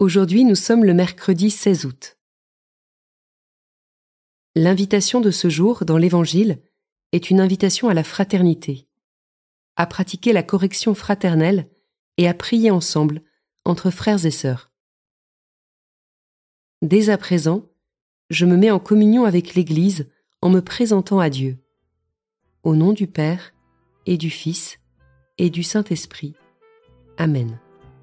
Aujourd'hui, nous sommes le mercredi 16 août. L'invitation de ce jour dans l'Évangile est une invitation à la fraternité, à pratiquer la correction fraternelle et à prier ensemble entre frères et sœurs. Dès à présent, je me mets en communion avec l'Église en me présentant à Dieu. Au nom du Père et du Fils et du Saint-Esprit. Amen.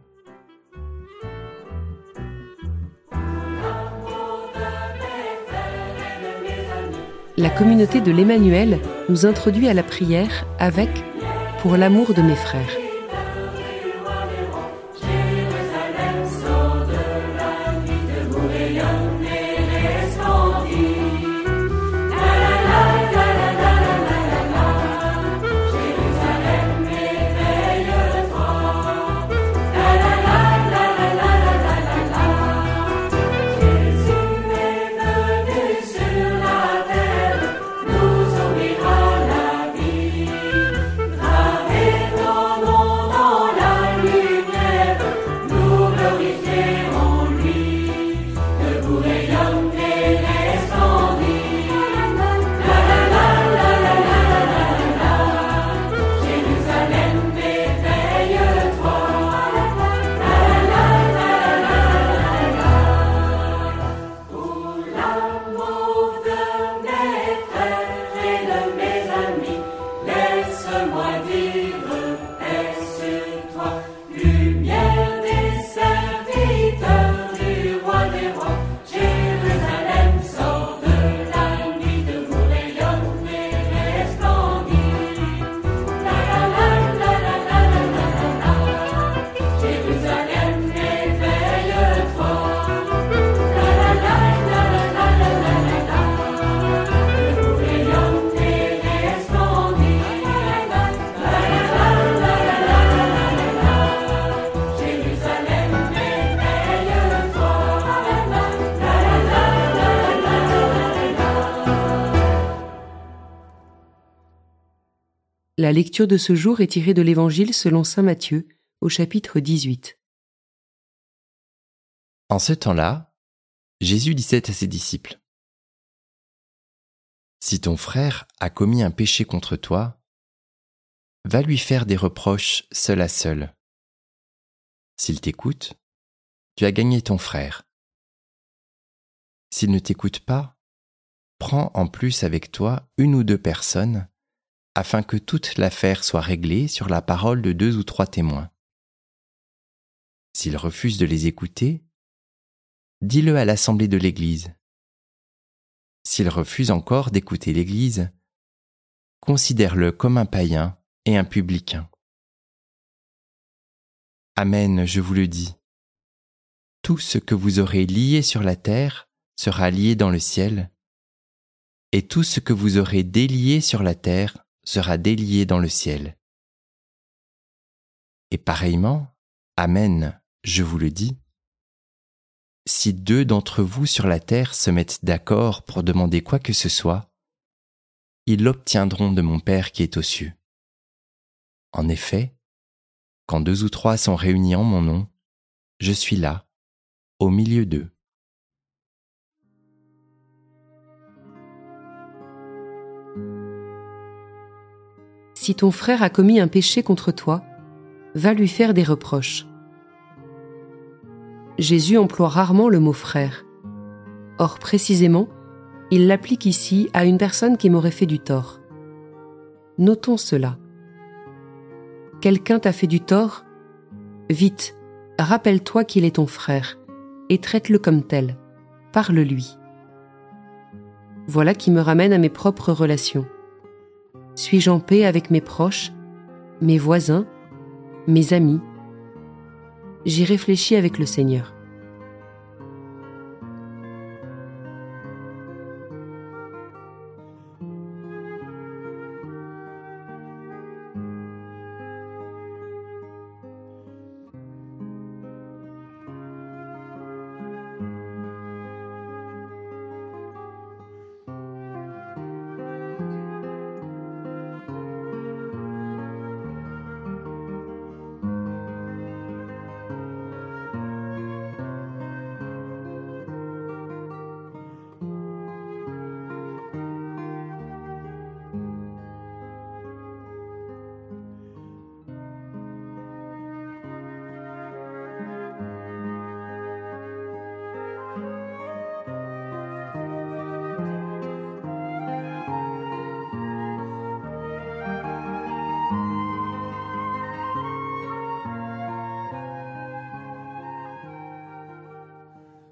La communauté de l'Emmanuel nous introduit à la prière avec « Pour l'amour de mes frères ». La lecture de ce jour est tirée de l'Évangile selon saint Matthieu, au chapitre 18. En ce temps-là, Jésus disait à ses disciples : « Si ton frère a commis un péché contre toi, va lui faire des reproches seul à seul. S'il t'écoute, tu as gagné ton frère. S'il ne t'écoute pas, prends en plus avec toi une ou deux personnes, afin que toute l'affaire soit réglée sur la parole de 2 ou 3 témoins. S'il refuse de les écouter, dis-le à l'assemblée de l'Église. S'il refuse encore d'écouter l'Église, considère-le comme un païen et un publicain. Amen, je vous le dis. Tout ce que vous aurez lié sur la terre sera lié dans le ciel, et tout ce que vous aurez délié sur la terre sera délié dans le ciel. Et pareillement, Amen, je vous le dis, si 2 d'entre vous sur la terre se mettent d'accord pour demander quoi que ce soit, ils l'obtiendront de mon Père qui est aux cieux. En effet, quand 2 ou 3 sont réunis en mon nom, je suis là, au milieu d'eux. Si ton frère a commis un péché contre toi, va lui faire des reproches. Jésus emploie rarement le mot frère. Or, précisément, il l'applique ici à une personne qui m'aurait fait du tort. Notons cela. Quelqu'un t'a fait du tort ? Vite, rappelle-toi qu'il est ton frère et traite-le comme tel. Parle-lui. Voilà qui me ramène à mes propres relations. Suis-je en paix avec mes proches, mes voisins, mes amis ? J'y réfléchis avec le Seigneur.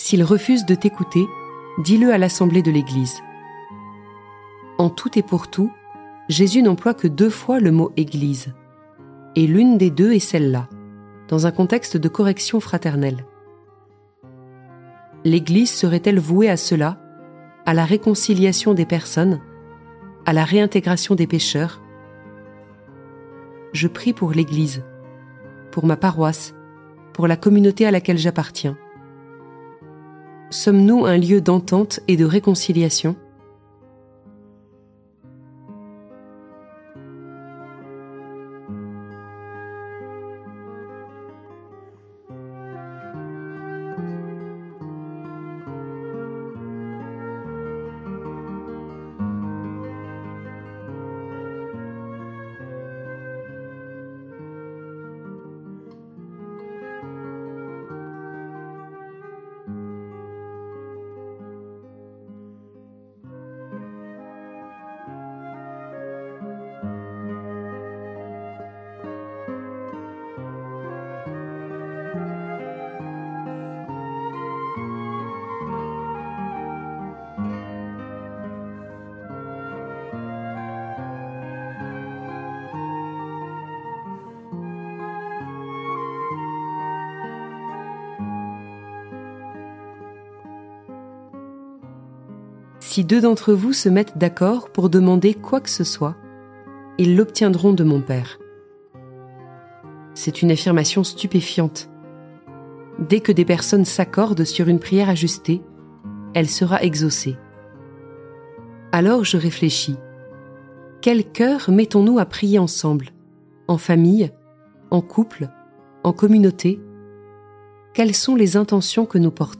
S'il refuse de t'écouter, dis-le à l'assemblée de l'Église. En tout et pour tout, Jésus n'emploie que 2 fois le mot « Église », et l'une des 2 est celle-là, dans un contexte de correction fraternelle. L'Église serait-elle vouée à cela, à la réconciliation des personnes, à la réintégration des pécheurs? Je prie pour l'Église, pour ma paroisse, pour la communauté à laquelle j'appartiens. Sommes-nous un lieu d'entente et de réconciliation ? Si 2 d'entre vous se mettent d'accord pour demander quoi que ce soit, ils l'obtiendront de mon Père. C'est une affirmation stupéfiante. Dès que des personnes s'accordent sur une prière ajustée, elle sera exaucée. Alors je réfléchis. Quel cœur mettons-nous à prier ensemble, en famille, en couple, en communauté? Quelles sont les intentions que nous portons ?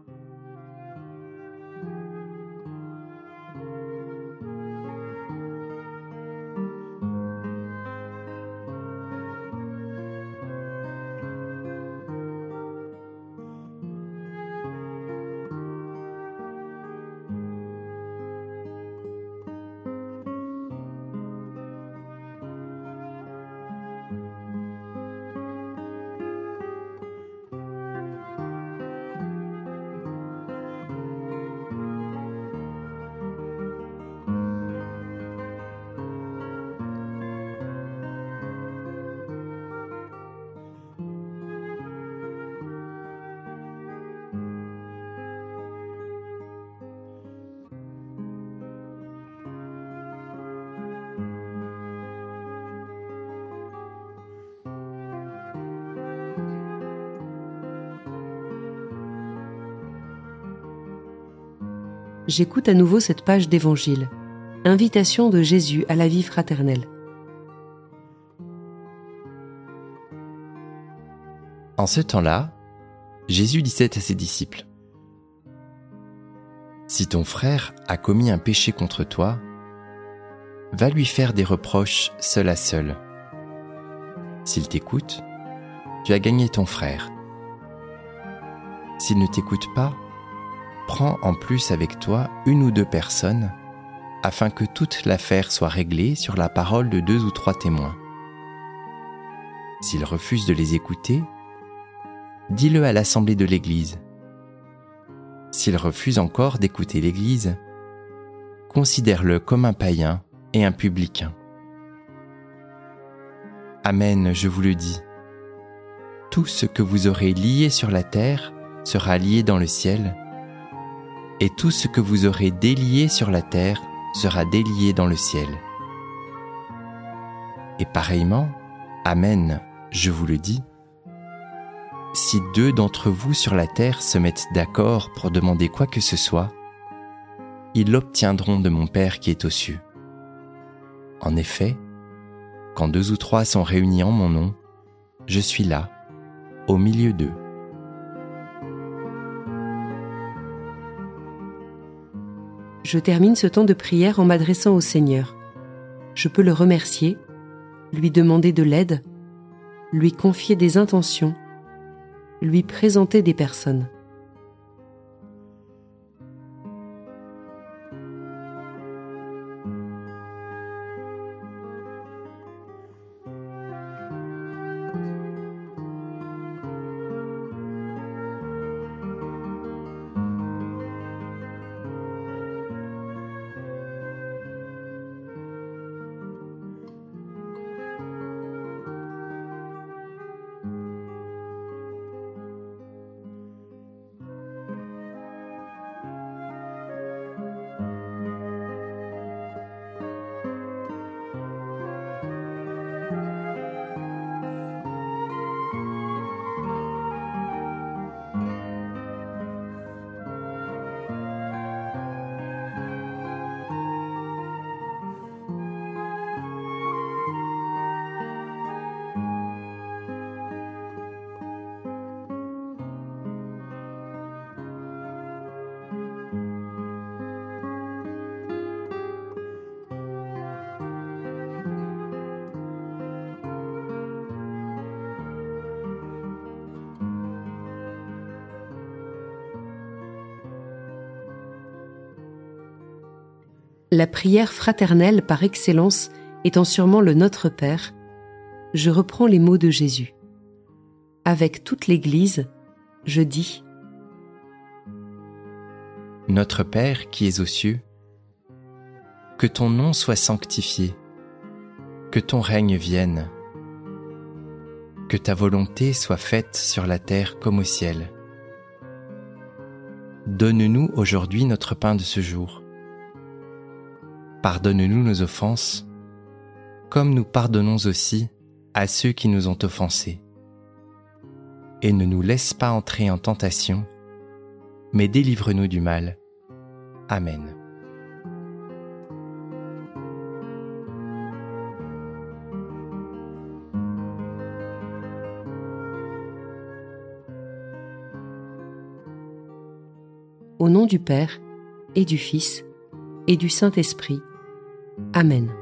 J'écoute à nouveau cette page d'Évangile. Invitation de Jésus à la vie fraternelle. En ce temps-là, Jésus disait à ses disciples : « Si ton frère a commis un péché contre toi, va lui faire des reproches seul à seul. S'il t'écoute, tu as gagné ton frère. S'il ne t'écoute pas, prends en plus avec toi 1 ou 2 personnes, afin que toute l'affaire soit réglée sur la parole de 2 ou 3 témoins. S'il refuse de les écouter, dis-le à l'assemblée de l'Église. S'il refuse encore d'écouter l'Église, considère-le comme un païen et un publicain. Amen, je vous le dis. Tout ce que vous aurez lié sur la terre sera lié dans le ciel, et tout ce que vous aurez délié sur la terre sera délié dans le ciel. Et pareillement, Amen, je vous le dis, si 2 d'entre vous sur la terre se mettent d'accord pour demander quoi que ce soit, ils l'obtiendront de mon Père qui est aux cieux. En effet, quand 2 ou 3 sont réunis en mon nom, je suis là, au milieu d'eux. » Je termine ce temps de prière en m'adressant au Seigneur. Je peux le remercier, lui demander de l'aide, lui confier des intentions, lui présenter des personnes. la prière fraternelle par excellence étant sûrement le Notre Père, je reprends les mots de Jésus. Avec toute l'Église, je dis : Notre Père qui es aux cieux, que ton nom soit sanctifié, que ton règne vienne, que ta volonté soit faite sur la terre comme au ciel. Donne-nous aujourd'hui notre pain de ce jour. Pardonne-nous nos offenses, comme nous pardonnons aussi à ceux qui nous ont offensés. Et ne nous laisse pas entrer en tentation, mais délivre-nous du mal. Amen. Au nom du Père, et du Fils, et du Saint-Esprit. Amen.